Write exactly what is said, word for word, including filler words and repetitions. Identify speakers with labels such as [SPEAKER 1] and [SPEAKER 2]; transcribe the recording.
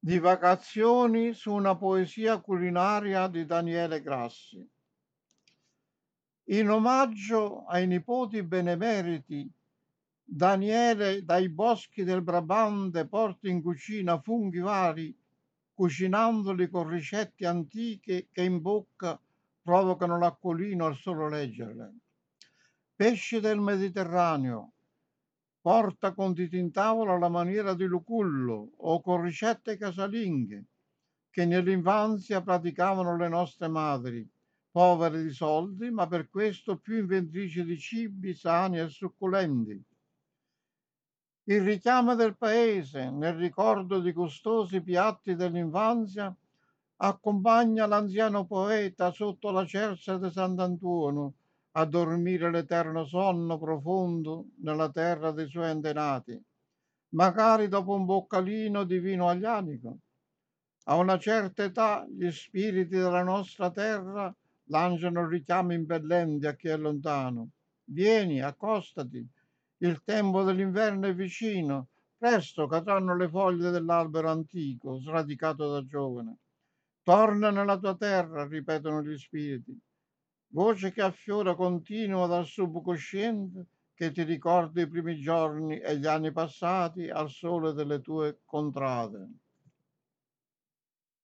[SPEAKER 1] Divagazioni su una poesia culinaria di Daniele Grassi. In omaggio ai nipoti benemeriti, Daniele dai boschi del Brabante porta in cucina funghi vari, cucinandoli con ricette antiche che in bocca provocano l'acquolino al solo leggerle. Pesci del Mediterraneo, porta conditi in tavola alla maniera di Lucullo o con ricette casalinghe che nell'infanzia praticavano le nostre madri, povere di soldi, ma per questo più inventrici di cibi sani e succulenti. Il richiamo del paese, nel ricordo di gustosi piatti dell'infanzia, accompagna l'anziano poeta sotto la cerza di Sant'Antuono a dormire l'eterno sonno profondo nella terra dei suoi antenati, magari dopo un boccalino di vino aglianico. A una certa età gli spiriti della nostra terra lanciano richiami impellenti a chi è lontano. Vieni, accostati, il tempo dell'inverno è vicino, presto cadranno le foglie dell'albero antico, sradicato da giovane. Torna nella tua terra, ripetono gli spiriti, voce che affiora continua dal subconsciente che ti ricorda i primi giorni e gli anni passati al sole delle tue contrade.